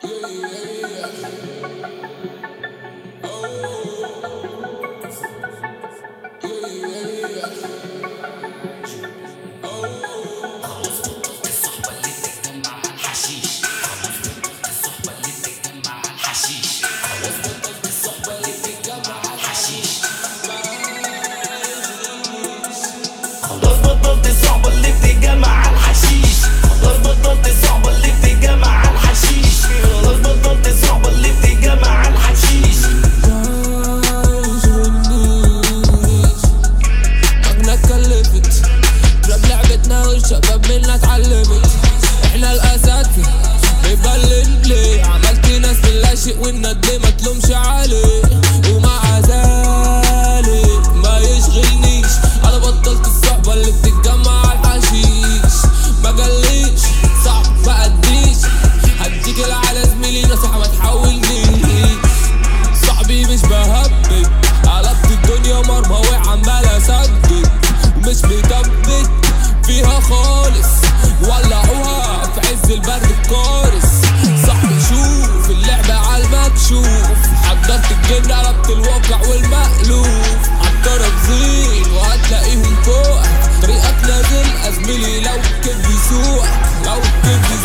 خلاص بطلت الصحبة اللي بتتجمع على الحشيش. خلاص بطلت الصحبة اللي بتتجمع على الحشيش. خلاص بطلت الصحبة اللي بتتجمع على الحشيش. مجنة اتكلفت راب لعبتنا والشباب منا اتعلمت. احنا الاساتذة بيبلن ليه عملت ناس من لا شيء والندم ما تلومش عليه. ومع ذلك ما يشغلنيش انا بطلت الصحبة اللي بتتجمع على الحشيش. ما جاليش صعب ما اديش هديك على زميلي نصيحة ما تحاولنيش. صاحبي مش بهبد قلبت الدنيا مرمى وعمال اسدد ومش متبت فيها خالص ولعوها في عز البرد القارس. صاحبي شوف اللعبة عالمكشوف حضرت الجن قلبت الواقع والمألوف. عالطرف زين وهتلاقيهم فوقك طريقك نازل ازميلي لو الكدب يسوقك لو الكدب